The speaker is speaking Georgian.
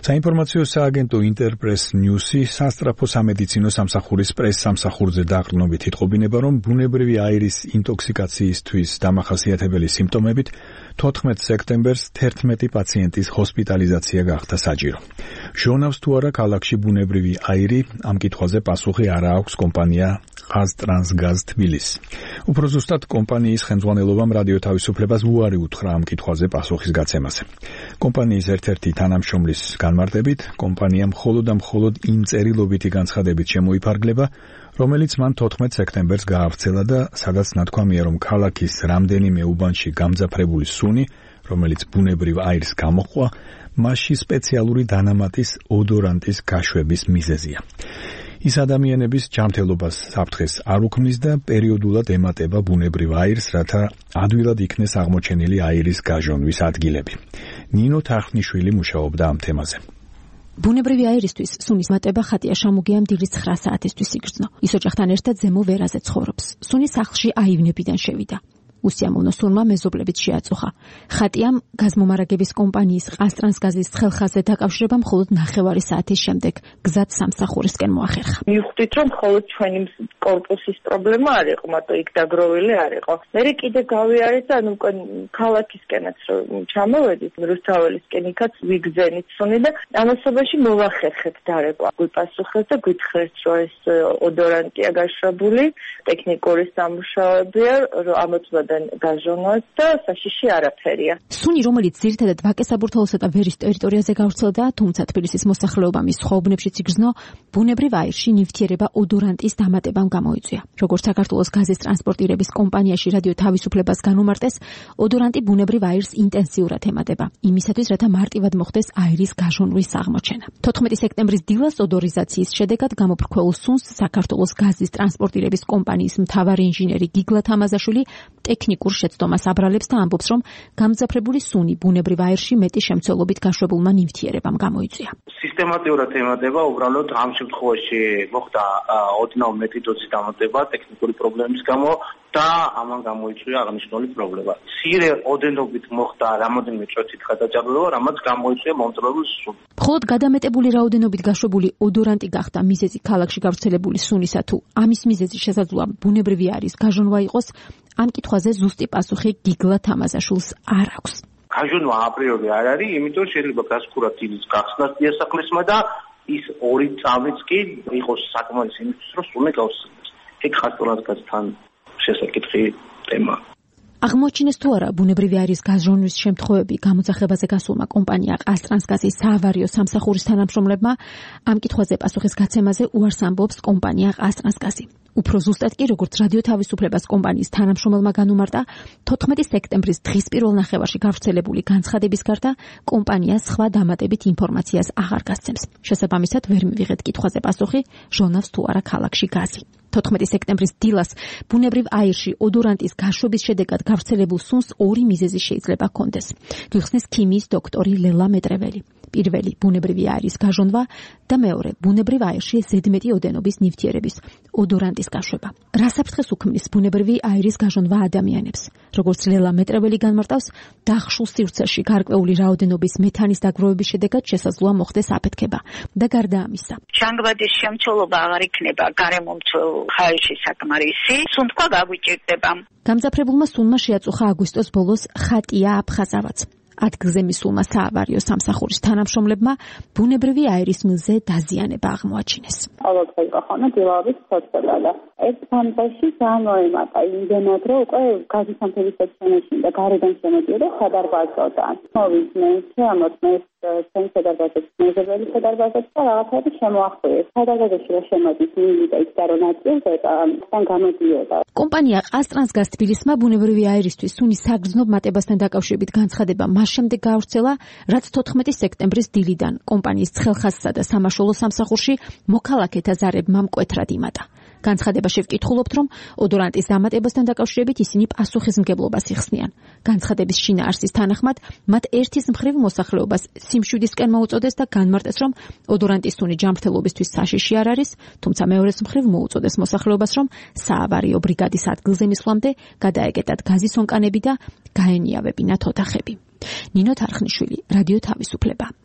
საინფორმაციო სააგენტო ინტერპრეს ნიუსი სასტრაფო სამედიცინო სამსახურის პრეს სამსახურზე დაყრდნობით იტყობინება, რომ ბუნებრივი აირის ინტოქსიკაციისთვის დამახასიათებელი სიმპტომებით 14 სექტემბერს 11 პაციენტის ჰოსპიტალიზაცია გახდა საჭირო. ჟონავს თუ არა ქალაქში ბუნებრივი აირი, ამ კითხვაზე პასუხი არა აქვს კომპანია ყაზტრანსგაზ თბილისს. უფრო ზუსტად კომპანიის ხელმძღვანელობამ რადიო თავისუფლებას უარი უთხრა ამ კითხვაზე პასუხის გაცემაზე. კომპანიის ერთ-ერთი თანამშრომლის განმარტებით, კომპანია მხოლოდ იმ წერილობითი განცხადებით შემოიფარგლება, რომელიც მან 14 სექტემბერს გაავრცელა და სადაც ნათქვამია, რომ ქალაქის რამდენიმე უბანში გამძაფრებული სუნი, რომელიც ბუნებრივ აირს გამოჰყვა, მასში სპეციალური დანამატის ოდორანტის გაშვების მიზეზია. ის ადამიანების ჯანმრთელობას საფრთხეს არ უქმნის და პერიოდულად ემატება ბუნებრივ აირს, რათა ადვილად იქნეს აღმოჩენილი აირის გაჟონვის ადგილები. ნინო თარხნიშვილი მუშაობდა ამ თემაზე. ბუნებრივი აირისთვის სუნის მატება ხატია შამუგიამ დილის 9 საათისთვის იგრძნო. ის ოჯახთან ერთად ზემო ვერაზე ცხოვრობს. სუნი სახლში აივნებიდან შევიდა. უსიამოვნო სუნმა მეზობლებით შეაწუხა. ხატიამ გაზმომარაგების კომპანიის ყაზტრანსგაზის ხელხაზზე დაკავშირება მხოლოდ 9 საათის შემდეგ გზად სამსახურისკენ მოახერხა. მივხვდით, რომ მხოლოდ ჩვენი კორპუსის პრობლემა არ იყო, მარტო იქ დაგროვილი არ იყო. მე კიდე გავიარეთ და უკვე ქალაქისკენაც ჩამოვედით, რუსთაველისკენ იქაც ვიგზენით სუნი და ამასობაში მოვახერხეთ დარეკვა. გვიპასუხეთ და გითხრეთ, რომ ეს ოდორანტია გაშვებული, ტექნიკური სამუშაოებია, რომ ამოწმებდა გაჟონვას და საშიში არაფერია. სუნი, რომელიც ძირითადად ვაკეს საბურთალოსა და ვერის ტერიტორიაზე გავრცელდა, თუმცა თბილისის მოსახლეობა მის სხვა უბნებშიც იგრძნო, ბუნებრივ აირში ნივთიერება ოდორანტის დამატებამ გამოიწვია. როგორც საქართველოს გაზის ტრანსპორტირების კომპანიაში რადიო თავისუფლებას განუმარტეს, ოდორანტი ბუნებრივ აირს ინტენსიურად ემატება, იმისათვის, რათა მარტივად მოხდეს აირის გაჟონვის აღმოჩენა. 14 სექტემბრის დილას ოდორიზაციის შედეგად გამოფრქვეულ სუნს საქართველოს გაზის ტრანსპორტირების კომპანიის მთავარი ინჟინერი გიგლა თამაზაშვილი ტექნიკურ შეცდომას აბრალებს და ამბობს, რომ გამძაფრებული სუნი ბუნებრივ აირში მეტი შემცველობით გაშვებულმა ნივთიერებამ გამოიწვია. სისტემატიურად ემატება, უბრალოდ ამ შემთხვევაში მოხდა ოდნავ მეტი დოზის დამატება ტექნიკური პრობლემის გამო და ამან გამოიწვია აღნიშნული პრობლემა. მცირე ოდენობით მოხდა რამოდენიმე წუთით გადაჭარბება, რამაც გამოიწვია მომწვეული სუნი. მხოლოდ გადამეტებული რაოდენობით გაშვებული ოდორანტი გახდა მიზეზი ქალაქში გავრცელებული სუნისა, თუ ამის მიზეზი შესაძლოა ბუნებრივი აირის გაჟონვა იყოს, ამ კითხვაზე ზუსტი პასუხი გიგლა თამაზაშვილს არ აქვს. გაჟონვა აპრიორი არ არის, იმიტომ შეიძლება გასკურა დილის გახსნას დიასახლისმა და ის 2 წამიც კი იყოს საკმარისი იმისთვის, რომ სუნი გავსწრდეს. ეგ ხასტურასგაზთან შესაკითხი თემა. აღმოჩინეს თუ არა ბუნებრივი აირის გაჟონვის შემთხვევები გამოძახებაზე გასულმა კომპანია ყაზტრანსგაზის საავარიო სამსახურის თანამშრომლებმა, ამ კითხვაზე პასუხის გაცემაზე უარს ამბობს კომპანია ყაზტრანსგაზი. უფრო ზუსტად კი, როგორც რადიო თავისუფლებას კომპანიის თანამშრომელმა განუმარტა, 14 სექტემბრის დღის პირველ ნახევარში გავრცელებული განცხადების გარდა, კომპანია სხვა დამატებით ინფორმაციას აღარ გასცემს. შესაბამისად, ვერ მივიღეთ კითხვაზე პასუხი, ჟონავს თუ არა ქალაქში გაზი. 14 სექტემბრის დილას ბუნებრივ აირში ოდორანტის გაშვების შედეგად გავრცელებულ სუნს 2 მიზეზი შეიძლება ჰქონდეს. გვიხსნის ქიმიის დოქტორი ლელა მეტრეველი. პირველი ბუნებრივი აირის გაჟონვა და მეორე ბუნებრივ აირში ზედმეტი ოდენობის ნივთიერების ოდორანტის გაშვება. რა საფრთხეს უქმნის ბუნებრივი აირის გაჟონვა ადამიანებს? როგორც ლელა მეტრეველი განმარტავს, დახშულ სივრცეში გარკვეული რაოდენობის მეთანის დაგროვების შედეგად შესაძლოა მოხდეს აფეთქება და გარდა ამისა, ჟანგბადის შემცველობა აღარ იქნება გარემომცველ ხაერში საკმარისი, სუნთქვა გაგვიჭირდება. გამძაფრებულმა სუნმა შეაწუხა აგვისტოს ბოლოს ხატია აფხაზავაც. ადგილზე მისულმა საავარიო სამსახურის თანამშრომლებმა ბუნებრივი აირის მილზე დაზიანება აღმოაჩინეს. ყოველდღე ხონა დილავის ფოთება და ეს სამბაში გამოემატა იმდენად, რომ უკვე გაზის სამთების სექციაში და გარედან შემოდიოდა სადარბაზოდან. მოვიდნენ ამოწმეს სენსორებად მეზობელი სადარბაზად და რაღაცები შემოახურეს. სადარბაზოში რომ შემოდის მივიდა იქ და რომ ნაწილზე თან გამოდიოდა. კომპანია ყაზტრანსგაზ თბილისმა ბუნებრივი აირისთვის სუნის საგრძნობ მატებასთან დაკავშირებით განცხადება მას შემდეგ გაავრცელა, რაც 14 სექტემბრის დილიდან კომპანიის ცხელხაზსა და სამაშველო სამსახურში მოქალაქეთა ზარებმა მკვეთრად იმატა. განცხადებაში ვკითხულობთ, რომ ოდორანტის დამატებასთან დაკავშირებით ისინი პასუხისმგებლობას იხსნიან. განცხადების შინაარსის თანახმად, მათ ერთის მხრივ მოსახლეობას სიმშვიდისკენ მოუწოდეს და განმარტეს, რომ ოდორანტის სუნი ჯანმრთელობისთვის საშიში არ არის, თუმცა მეორეს მხრივ მოუწოდეს მოსახლეობას, რომ საავარიო ბრიგადის ადგილზე მისვლამდე გადაეკეტათ გაზის ონკანები და გაენიავებინათ ოთახები. ნინო თარხნიშვილი, რადიო თავისუფლება.